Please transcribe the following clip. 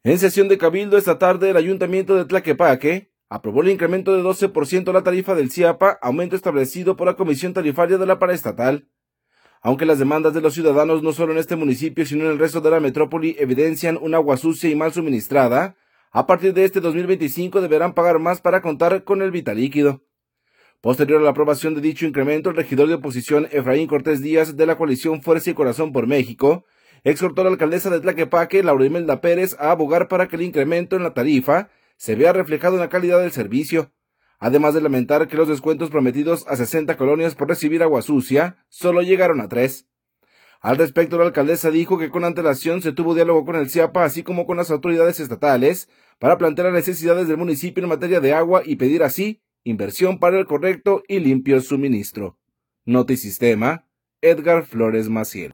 En sesión de cabildo esta tarde, el Ayuntamiento de Tlaquepaque aprobó el incremento de 12% a la tarifa del CIAPA, aumento establecido por la Comisión Tarifaria de la Paraestatal. Aunque las demandas de los ciudadanos no solo en este municipio, sino en el resto de la metrópoli evidencian un agua sucia y mal suministrada, a partir de este 2025 deberán pagar más para contar con el vital líquido. Posterior a la aprobación de dicho incremento, el regidor de oposición Efraín Cortés Díaz, de la coalición Fuerza y Corazón por México, exhortó a la alcaldesa de Tlaquepaque, Laura Imelda Pérez, a abogar para que el incremento en la tarifa se vea reflejado en la calidad del servicio, además de lamentar que los descuentos prometidos a 60 colonias por recibir agua sucia solo llegaron a 3. Al respecto, la alcaldesa dijo que con antelación se tuvo diálogo con el CIAPA, así como con las autoridades estatales, para plantear las necesidades del municipio en materia de agua y pedir así inversión para el correcto y limpio suministro. Notisistema, Edgar Flores Maciel.